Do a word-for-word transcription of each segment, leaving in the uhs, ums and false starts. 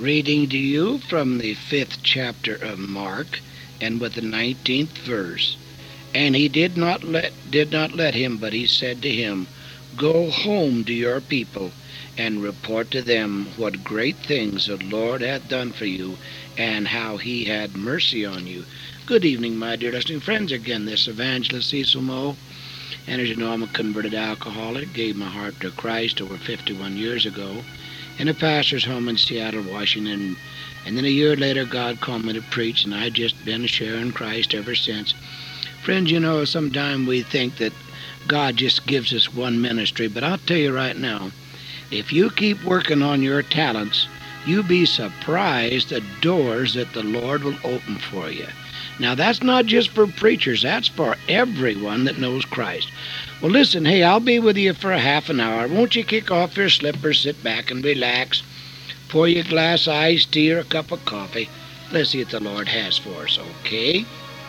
Reading to you from the fifth chapter of Mark, and with the nineteenth verse. And he did not let did not let him, but he said to him, Go home to your people, and report to them what great things the Lord hath done for you, and how he had mercy on you. Good evening, my dear listening friends. Again, this evangelist Cecil Moe. And as you know, I'm a converted alcoholic. Gave my heart to Christ over fifty-one years ago in a pastor's home in Seattle, Washington. And then a year later, God called me to preach, and I've just been sharing Christ ever since. Friends, you know, sometimes we think that God just gives us one ministry, but I'll tell you right now, if you keep working on your talents, you'll be surprised the doors that the Lord will open for you. Now, that's not just for preachers. That's for everyone that knows Christ. Well, listen, hey, I'll be with you for a half an hour. Won't you kick off your slippers, sit back and relax, pour you a glass of iced tea or a cup of coffee. Let's see what the Lord has for us, okay?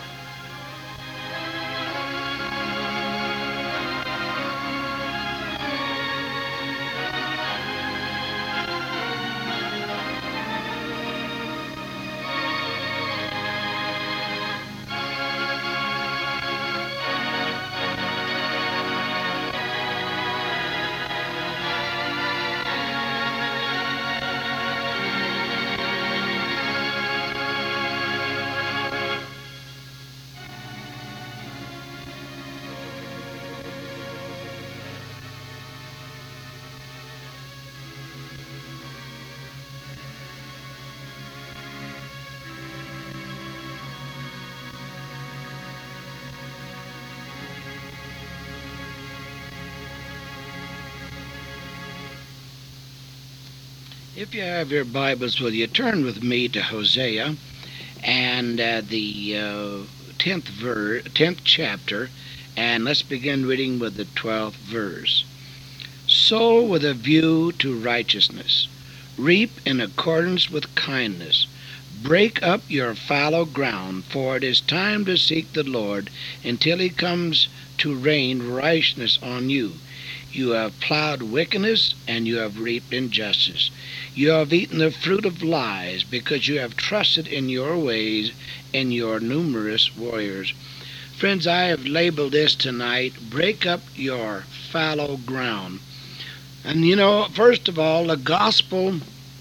If you have your Bibles with you, turn with me to Hosea and uh, the uh, tenth ver- tenth chapter, and let's begin reading with the twelfth verse. Sow with a view to righteousness, reap in accordance with kindness. Break up your fallow ground, for it is time to seek the Lord until he comes to rain righteousness on you. You have plowed wickedness, and you have reaped injustice. You have eaten the fruit of lies, because you have trusted in your ways and your numerous warriors. Friends, I have labeled this tonight, Break Up Your Fallow Ground. And you know, first of all, the gospel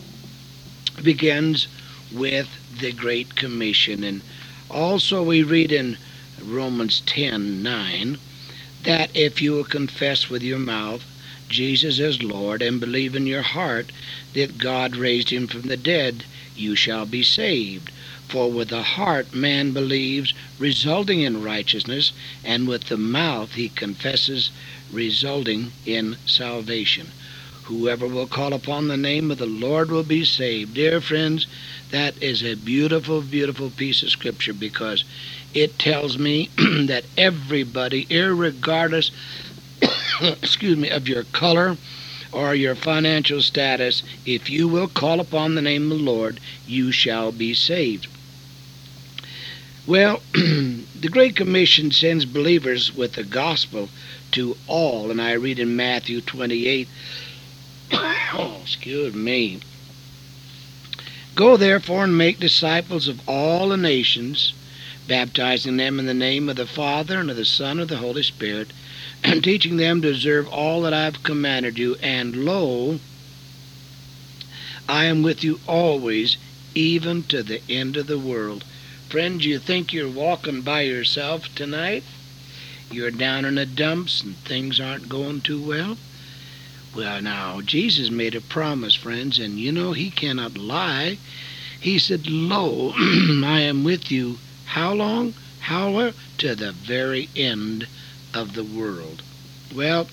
begins with the Great Commission. And also we read in Romans ten nine, that if you will confess with your mouth Jesus is Lord and believe in your heart that God raised him from the dead, you shall be saved. For with the heart man believes, resulting in righteousness, and with the mouth he confesses, resulting in salvation. Whoever will call upon the name of the Lord will be saved. Dear friends, that is a beautiful, beautiful piece of scripture, because it tells me that everybody, irregardless excuse me, of your color or your financial status, if you will call upon the name of the Lord, you shall be saved. Well, the Great Commission sends believers with the gospel to all, and I read in Matthew twenty-eight, oh, excuse me, Go therefore and make disciples of all the nations, baptizing them in the name of the Father, and of the Son, and of the Holy Spirit, and teaching them to observe all that I have commanded you. And lo, I am with you always, even to the end of the world. Friends, you think you're walking by yourself tonight? You're down in the dumps and things aren't going too well? Well, now, Jesus made a promise, friends, and you know he cannot lie. He said, Lo, I am with you. How long? How? To the very end of the world. Well,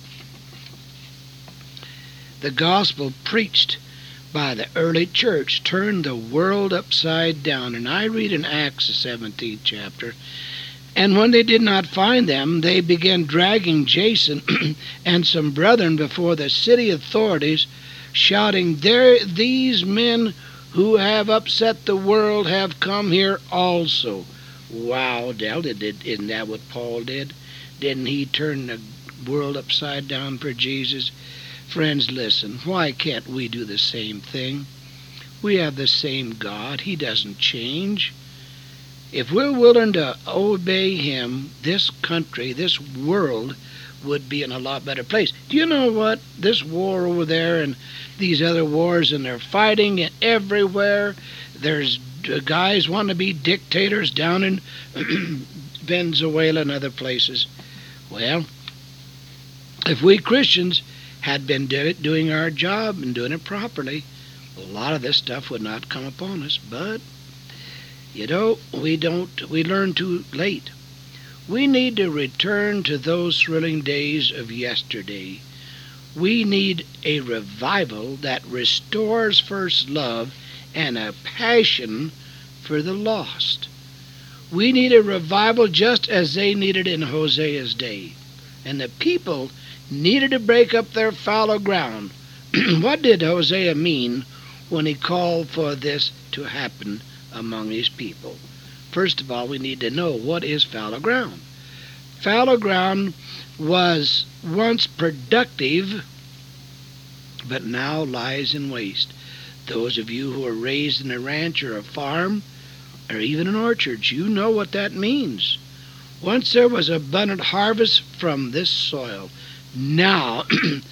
the gospel preached by the early church turned the world upside down. And I read in Acts, the seventeenth chapter, and when they did not find them, they began dragging Jason and some brethren before the city authorities, shouting, there, these men who have upset the world have come here also. Wow, Del, did, did, isn't that what Paul did? Didn't he turn the world upside down for Jesus? Friends, listen, why can't we do the same thing? We have the same God. He doesn't change. If we're willing to obey Him, this country, this world, would be in a lot better place. Do you know what? This war over there and these other wars, and they're fighting it everywhere. There's guys want to be dictators down in Venezuela and other places. Well, if we Christians had been doing our job and doing it properly, a lot of this stuff would not come upon us. But you know, we don't. We learn too late. We need to return to those thrilling days of yesterday. We need a revival that restores first love and a passion for the lost. We need a revival just as they needed in Hosea's day. And the people needed to break up their fallow ground. What did Hosea mean when he called for this to happen among his people? First of all, we need to know what is fallow ground. Fallow ground was once productive, but now lies in waste. Those of you who are raised in a ranch or a farm, or even in orchards, you know what that means. Once there was abundant harvest from this soil. Now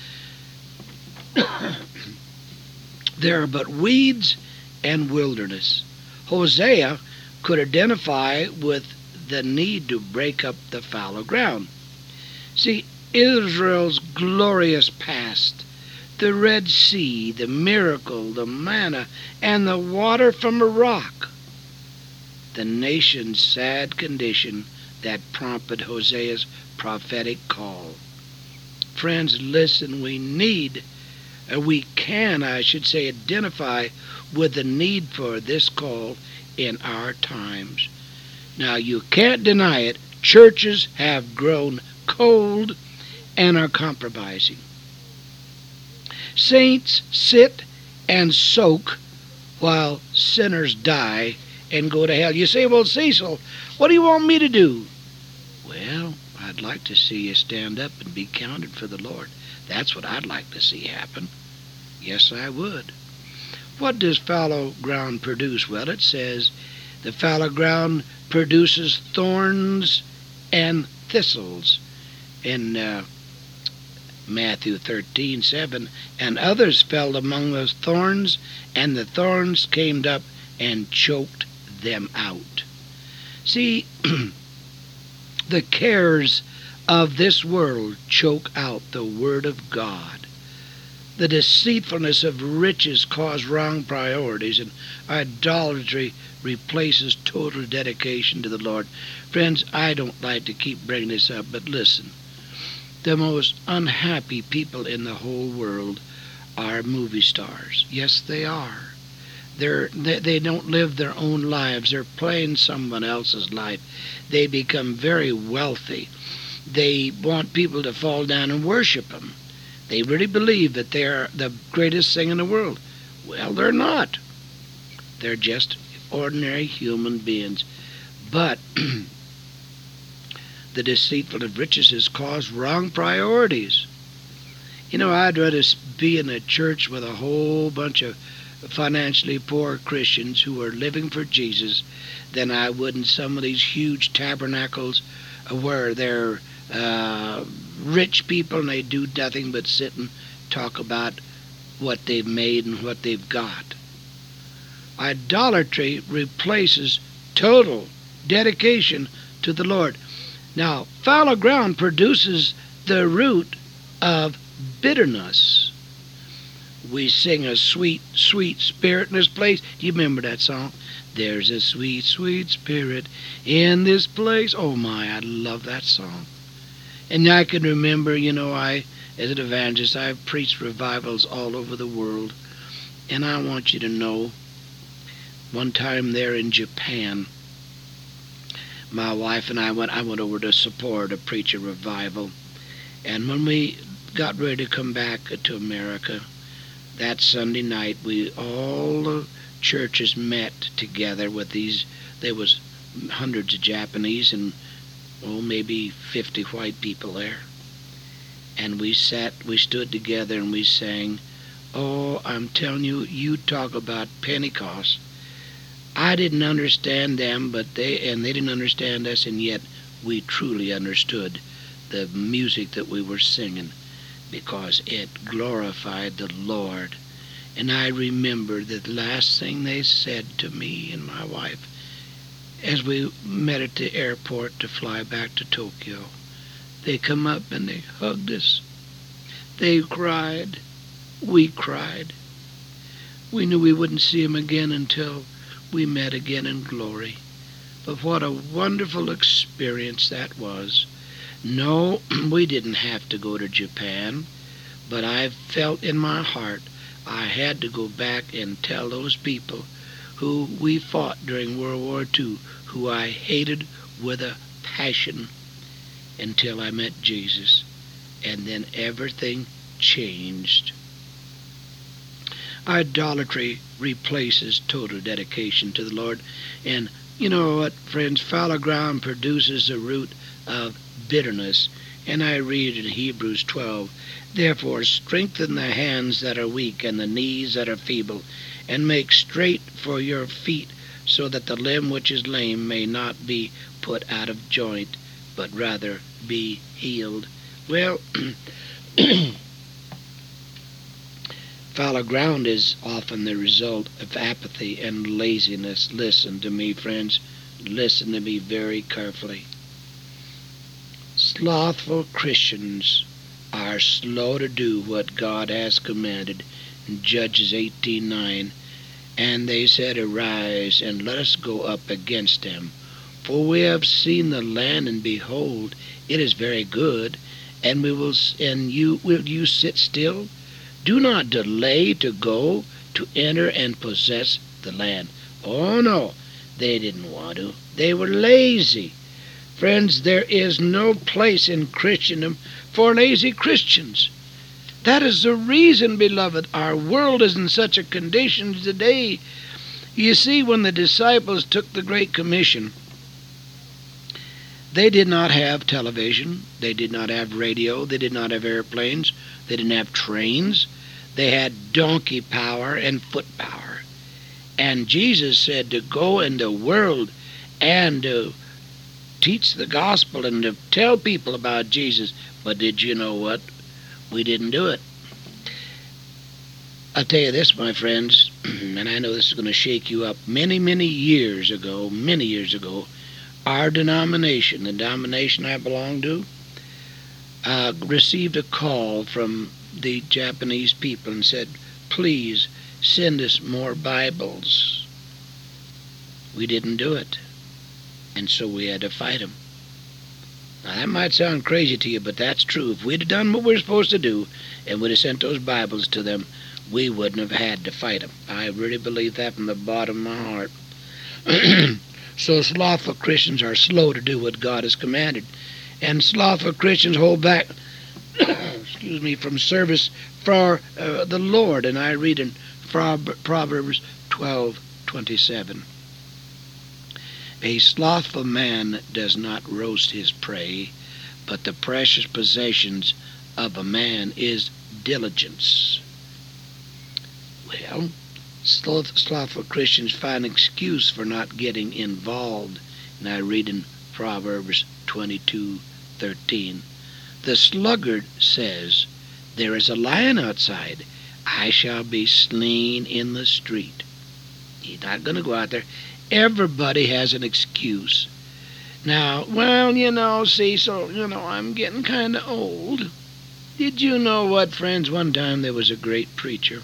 there are but weeds and wilderness. Hosea could identify with the need to break up the fallow ground. See, Israel's glorious past, the Red Sea, the miracle, the manna, and the water from a rock. The nation's sad condition that prompted Hosea's prophetic call. Friends, listen, we need, or we can, I should say, identify with the need for this call in our times. Now, you can't deny it. Churches have grown cold and are compromising. Saints sit and soak while sinners die and go to hell. You say, well, Cecil, what do you want me to do? Well, I'd like to see you stand up and be counted for the Lord. That's what I'd like to see happen. Yes, I would. What does fallow ground produce? Well, it says the fallow ground produces thorns and thistles. In uh, Matthew thirteen seven, and others fell among those thorns, and the thorns came up and choked them out. See, the cares of this world choke out the Word of God. The deceitfulness of riches cause wrong priorities, and idolatry replaces total dedication to the Lord. Friends, I don't like to keep bringing this up, but listen. The most unhappy people in the whole world are movie stars. Yes, they are. They're, they, they don't live their own lives. They're playing someone else's life. They become very wealthy. They want people to fall down and worship them. They really believe that they're the greatest thing in the world. Well, they're not. They're just ordinary human beings. But the deceitful of riches has caused wrong priorities. You know, I'd rather be in a church with a whole bunch of financially poor Christians who are living for Jesus than I would in some of these huge tabernacles where they're uh, rich people and they do nothing but sit and talk about what they've made and what they've got. Idolatry replaces total dedication to the Lord. Now, fallow ground produces the root of bitterness. We sing a sweet, sweet spirit in this place. Do you remember that song? There's a sweet, sweet spirit in this place. Oh my, I love that song. And I can remember, you know, I, as an evangelist, I've preached revivals all over the world. And I want you to know, one time there in Japan, my wife and I went, I went over to support a preach a revival. And when we got ready to come back to America, that Sunday night, we all the churches met together with these, there was hundreds of Japanese and, oh, maybe fifty white people there. And we sat, we stood together and we sang, Oh, I'm telling you, you talk about Pentecost. I didn't understand them, but they and they didn't understand us, and yet we truly understood the music that we were singing because it glorified the Lord. And I remember the last thing they said to me and my wife as we met at the airport to fly back to Tokyo. They come up and they hugged us. They cried. We cried. We knew we wouldn't see him again until we met again in glory. But what a wonderful experience that was. No, we didn't have to go to Japan, but I felt in my heart I had to go back and tell those people who we fought during World War Two, who I hated with a passion until I met Jesus. And then everything changed. Idolatry replaces total dedication to the Lord. And you know what, friends? Fallow ground produces the root of bitterness. And I read in Hebrews twelve, "Therefore strengthen the hands that are weak and the knees that are feeble, and make straight for your feet, so that the limb which is lame may not be put out of joint, but rather be healed." Well, fallow ground is often the result of apathy and laziness. Listen to me, friends. Listen to me very carefully. Slothful Christians are slow to do what God has commanded in Judges eighteen nine. And they said, "Arise, and let us go up against them. For we have seen the land, and behold, it is very good. And we will, and you will you sit still? Do not delay to go to enter and possess the land." Oh no, they didn't want to. They were lazy. Friends, there is no place in Christendom for lazy Christians. That is the reason, beloved, our world is in such a condition today. You see, when the disciples took the Great Commission, they did not have television, they did not have radio, they did not have airplanes, they didn't have trains. They had donkey power and foot power. And Jesus said to go in the world and to teach the gospel and to tell people about Jesus. But did you know what? We didn't do it. I'll tell you this, my friends, and I know this is going to shake you up. Many, many years ago, many years ago, our denomination, the denomination I belong to, uh, received a call from the Japanese people and said, "Please send us more Bibles." We didn't do it, and so we had to fight them. Now that might sound crazy to you, but that's true. If we'd have done what we were supposed to do and would have sent those Bibles to them, we wouldn't have had to fight them. I really believe that from the bottom of my heart. So slothful Christians are slow to do what God has commanded, and slothful Christians hold back excuse me, from service for uh, the Lord. And I read in Proverbs twelve twenty-seven. "A slothful man does not roast his prey, but the precious possessions of a man is diligence." Well, sloth, slothful Christians find an excuse for not getting involved. And I read in Proverbs twenty-two thirteen. "The sluggard says, 'There is a lion outside. I shall be slain in the street.'" He's not going to go out there. Everybody has an excuse. Now, well, you know, see, so, you know, I'm getting kind of old. Did you know what, friends? One time there was a great preacher.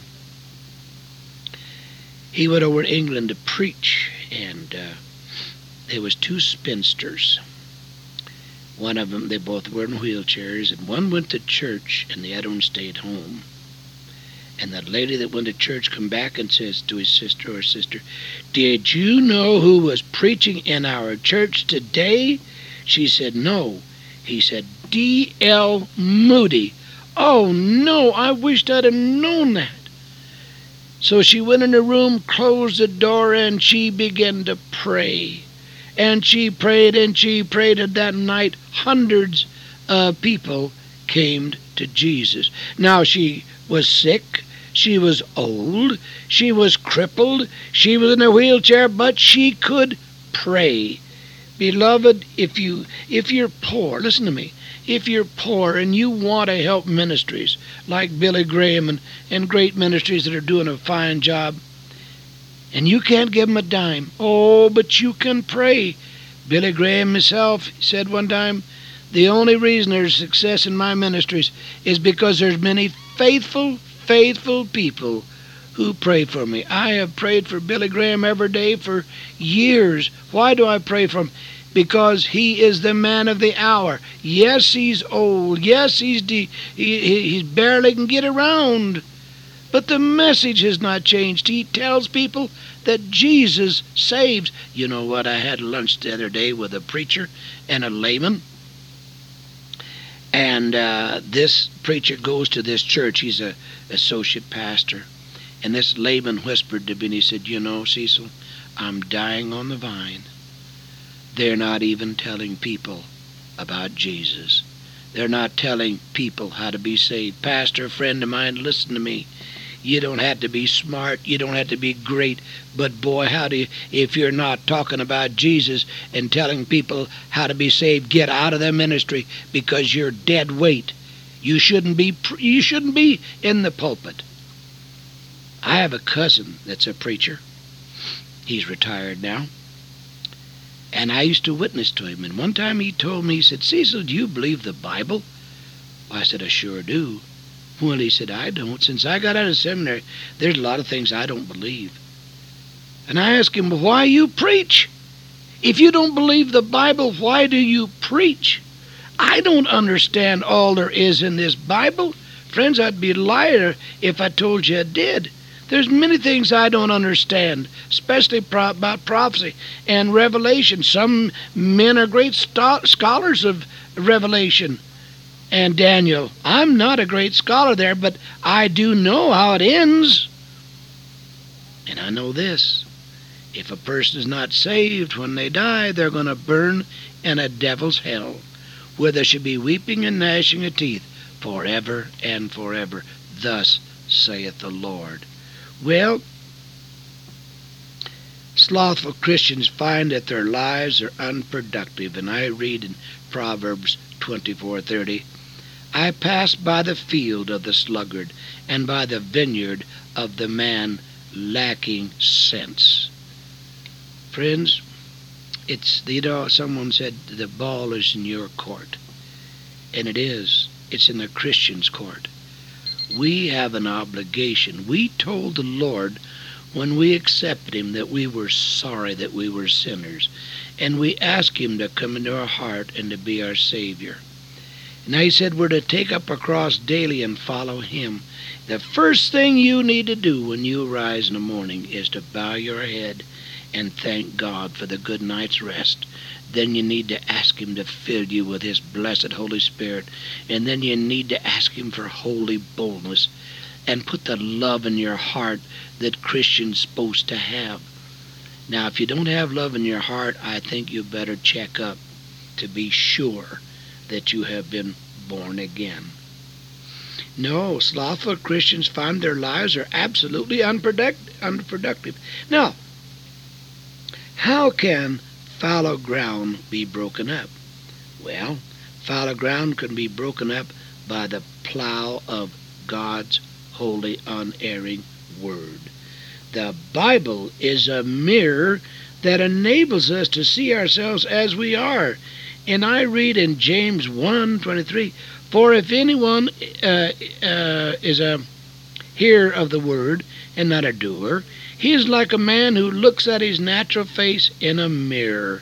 He went over to England to preach, and uh, there was two spinsters. One of them, they both were in wheelchairs, and one went to church, and the other one stayed home. And the lady that went to church come back and says to his sister or sister, "Did you know who was preaching in our church today?" She said, "No." He said, D L Moody. "Oh, no, I wished I'd have known that." So she went in her room, closed the door, and she began to pray. And she prayed and she prayed, and that night hundreds of people came to Jesus. Now she was sick. She was old. She was crippled. She was in a wheelchair, but she could pray. Beloved, if you if you're poor, listen to me. If you're poor and you want to help ministries like Billy Graham and, and great ministries that are doing a fine job, and you can't give them a dime, oh, but you can pray. Billy Graham himself said one time, the only reason there's success in my ministries is because there's many faithful, faithful people who pray for me. I have prayed for Billy Graham every day for years. Why do I pray for him? Because he is the man of the hour. Yes, he's old. Yes, he's de- he, he, he barely can get around. But the message has not changed. He tells people that Jesus saves. You know what? I had lunch the other day with a preacher and a layman. And uh, this preacher goes to this church. He's a associate pastor. And this layman whispered to me, and he said, you know, Cecil, I'm dying on the vine. They're not even telling people about Jesus. They're not telling people how to be saved. Pastor, a friend of mine, listen to me. You don't have to be smart. You don't have to be great. But boy, how do you, if you're not talking about Jesus and telling people how to be saved, get out of the ministry because you're dead weight. You shouldn't be, you shouldn't be in the pulpit. I have a cousin that's a preacher. He's retired now. And I used to witness to him. And one time he told me, he said, Cecil, do you believe the Bible? I said, I sure do. Well, he said, I don't. Since I got out of seminary, there's a lot of things I don't believe. And I asked him, well, why you preach? If you don't believe the Bible, why do you preach? I don't understand all there is in this Bible. Friends, I'd be a liar if I told you I did. There's many things I don't understand, especially pro- about prophecy and revelation. Some men are great st- scholars of revelation. And Daniel, I'm not a great scholar there, but I do know how it ends. And I know this. If a person is not saved when they die, they're going to burn in a devil's hell, where there should be weeping and gnashing of teeth forever and forever. Thus saith the Lord. Well, slothful Christians find that their lives are unproductive. And I read in Proverbs twenty-four thirty, I passed by the field of the sluggard and by the vineyard of the man lacking sense. Friends, it's, you know, someone said the ball is in your court. And it is. It's in the Christian's court. We have an obligation. We told the Lord when we accepted him that we were sorry that we were sinners. And we asked him to come into our heart and to be our Savior. Now he said we're to take up our cross daily and follow him. The first thing you need to do when you arise in the morning is to bow your head and thank God for the good night's rest. Then you need to ask him to fill you with his blessed Holy Spirit. And then you need to ask him for holy boldness and put the love in your heart that Christians supposed to have. Now, if you don't have love in your heart, I think you better check up to be sure that you have been born again. No, slothful Christians find their lives are absolutely unproduct- unproductive. Now, how can fallow ground be broken up? Well, fallow ground can be broken up by the plow of God's holy, unerring Word. The Bible is a mirror that enables us to see ourselves as we are. And I read in James one twenty-three, for if anyone uh, uh, is a hearer of the word and not a doer, he is like a man who looks at his natural face in a mirror.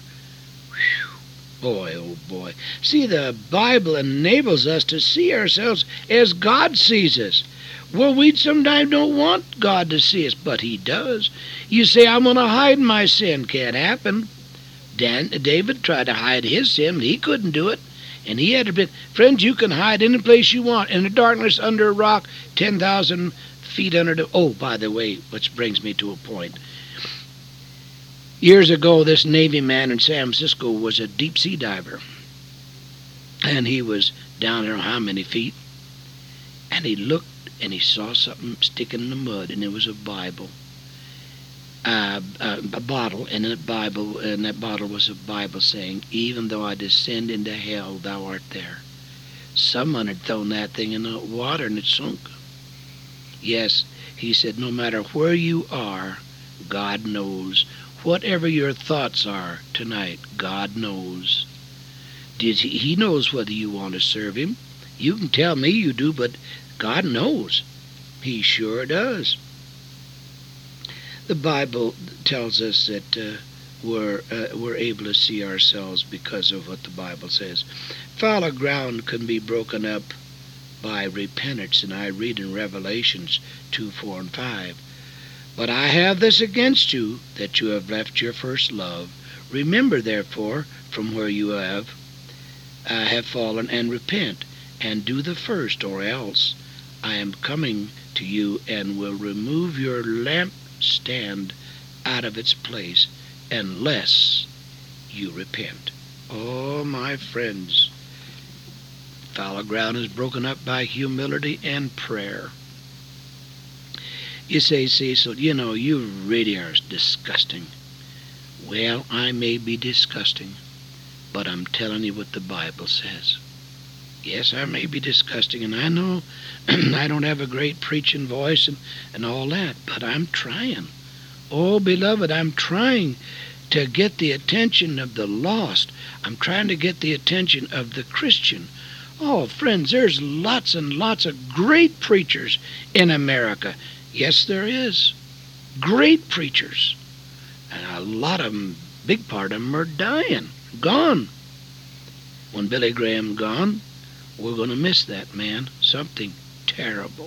Whew. Boy, oh boy. See, the Bible enables us to see ourselves as God sees us. Well, we sometimes don't want God to see us, but he does. You say, I'm going to hide my sin. Can't happen. Dan, David tried to hide his sin, but he couldn't do it. And he had to be, friends, you can hide any place you want. In the darkness, under a rock, ten thousand feet under the... Oh, by the way, which brings me to a point. Years ago, this Navy man in San Francisco was a deep-sea diver. And he was down there how many feet. And he looked and he saw something sticking in the mud, and it was a Bible. Uh, uh, a bottle, and a Bible, and that bottle was a Bible saying, "Even though I descend into hell, thou art there." Someone had thrown that thing in the water, and it sunk. Yes, he said, no matter where you are, God knows. Whatever your thoughts are tonight, God knows. Did he, he knows whether you want to serve him. You can tell me you do, but God knows. He sure does. The Bible tells us that uh, we're, uh, we're able to see ourselves because of what the Bible says. Fallow ground can be broken up by repentance, and I read in Revelations two, four, and five. But I have this against you, that you have left your first love. Remember, therefore, from where you have, uh, have fallen, and repent, and do the first, or else I am coming to you and will remove your lamp stand out of its place unless you repent. Oh, my friends, fallow ground is broken up by humility and prayer. You say, Cecil, you know, you really are disgusting. Well, I may be disgusting, but I'm telling you what the Bible says. Yes, I may be disgusting, and I know I don't have a great preaching voice and, and all that, but I'm trying. Oh, beloved, I'm trying to get the attention of the lost. I'm trying to get the attention of the Christian. Oh, friends, there's lots and lots of great preachers in America. Yes, there is. Great preachers. And a lot of them, big part of them, are dying, gone. When Billy Graham gone, we're going to miss that man. Something terrible.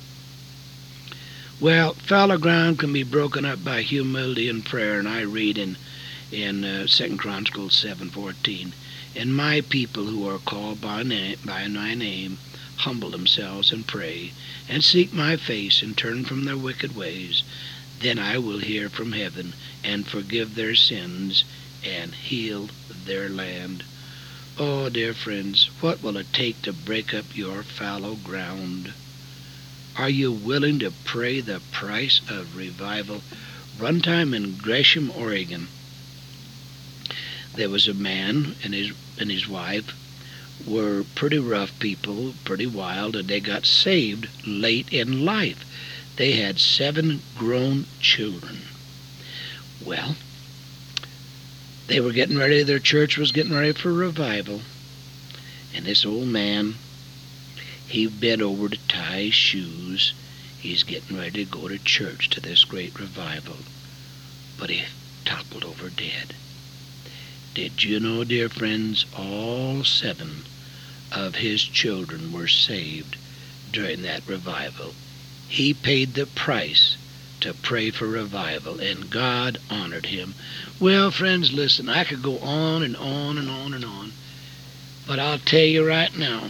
Well, fallow ground can be broken up by humility and prayer, and I read in in uh, Second Chronicles seven fourteen, "And my people who are called by, na- by my name humble themselves and pray, and seek my face, and turn from their wicked ways, then I will hear from heaven, and forgive their sins, and heal their land." Oh, dear friends, what will it take to break up your fallow ground? Are you willing to pay the price of revival? One time in Gresham, Oregon, there was a man and his and his wife were pretty rough people, pretty wild, and they got saved late in life. They had seven grown children. Well, they were getting ready, their church was getting ready for revival, and this old man, he bent over to tie his shoes. He's getting ready to go to church to this great revival, but he toppled over dead. Did you know, dear friends, all seven of his children were saved during that revival. He paid the price to pray for revival, and God honored him. Well, friends, listen, I could go on and on and on and on, but I'll tell you right now,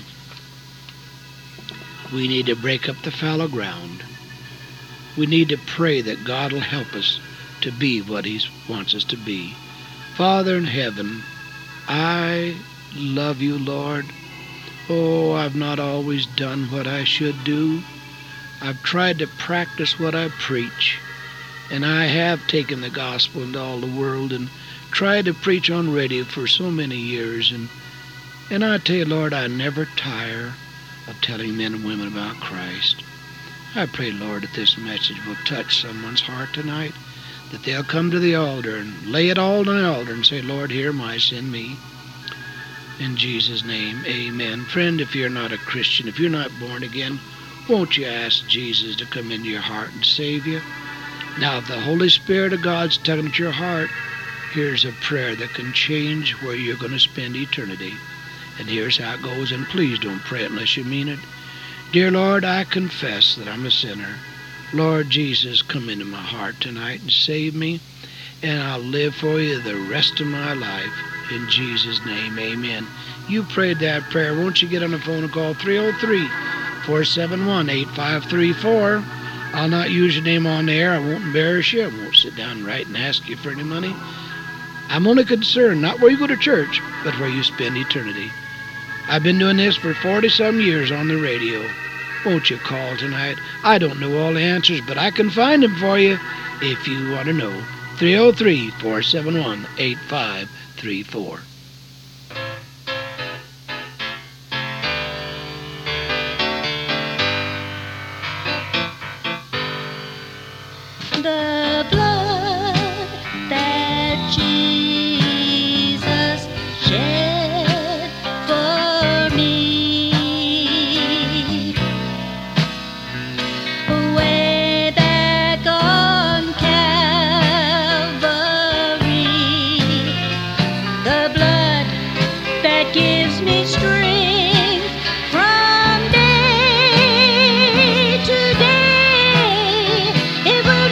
we need to break up the fallow ground. We need to pray that God will help us to be what he wants us to be. Father in heaven, I love you, Lord. Oh, I've not always done what I should do. I've tried to practice what I preach, and I have taken the gospel into all the world and tried to preach on radio for so many years, and and I tell you, Lord, I never tire of telling men and women about Christ. I pray, Lord, that this message will touch someone's heart tonight, that they'll come to the altar and lay it all on the altar and say, Lord, here am I, send me. In Jesus' name, amen. Friend, if you're not a Christian, if you're not born again, won't you ask Jesus to come into your heart and save you? Now, if the Holy Spirit of God's tugging at your heart, here's a prayer that can change where you're going to spend eternity. And here's how it goes, and please don't pray it unless you mean it. Dear Lord, I confess that I'm a sinner. Lord Jesus, come into my heart tonight and save me, and I'll live for you the rest of my life. In Jesus' name, amen. You prayed that prayer. Won't you get on the phone and call three oh three, four seven one, eight five three four. I'll not use your name on the air. I won't embarrass you. I won't sit down and write and ask you for any money. I'm only concerned not where you go to church, but where you spend eternity. I've been doing this for forty-some years on the radio, won't you call tonight? I don't know all the answers, but I can find them for you if you want to know. three oh three, four seven one, eight five three four. The blood that Jesus shed for me, way back on Calvary, the blood that gives me strength from day to day. It will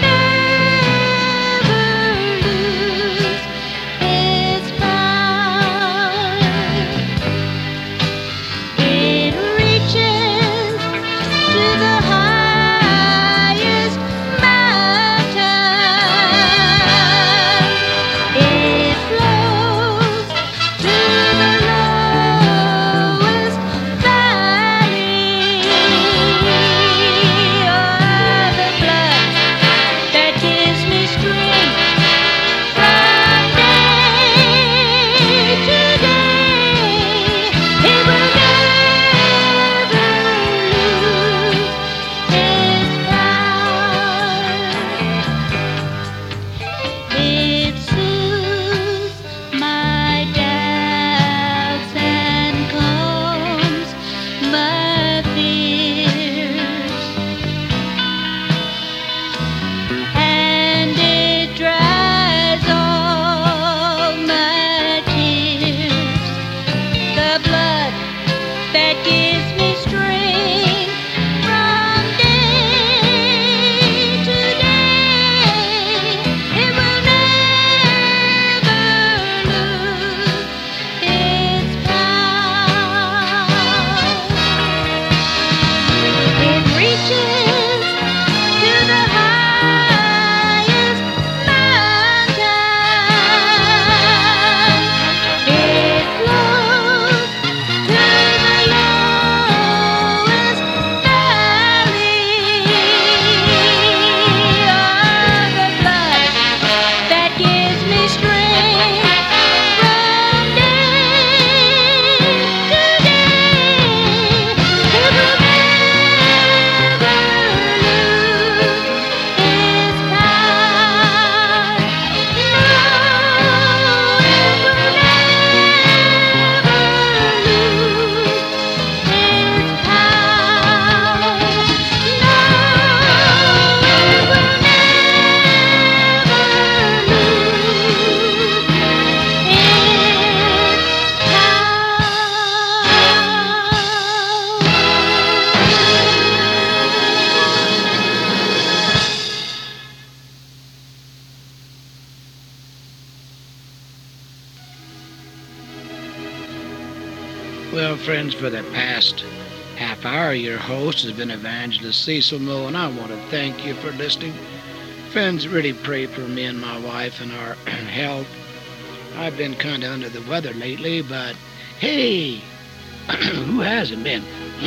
Well, friends, for the past half hour, your host has been Evangelist Cecil Moe, and I want to thank you for listening. Friends, really pray for me and my wife and our health. I've been kind of under the weather lately, but hey, who hasn't been?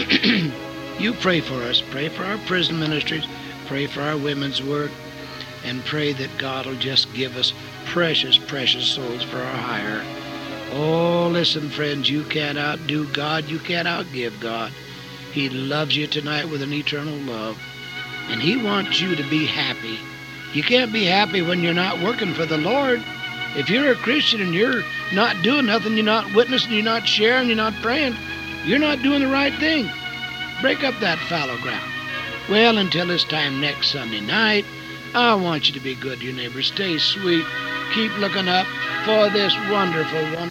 You pray for us. Pray for our prison ministries. Pray for our women's work. And pray that God will just give us precious, precious souls for our hire. Oh, listen, friends, you can't outdo God. You can't outgive God. He loves you tonight with an eternal love. And He wants you to be happy. You can't be happy when you're not working for the Lord. If you're a Christian and you're not doing nothing, you're not witnessing, you're not sharing, you're not praying, you're not doing the right thing. Break up that fallow ground. Well, until this time next Sunday night, I want you to be good to your neighbor. Stay sweet. Keep looking up for this wonderful one.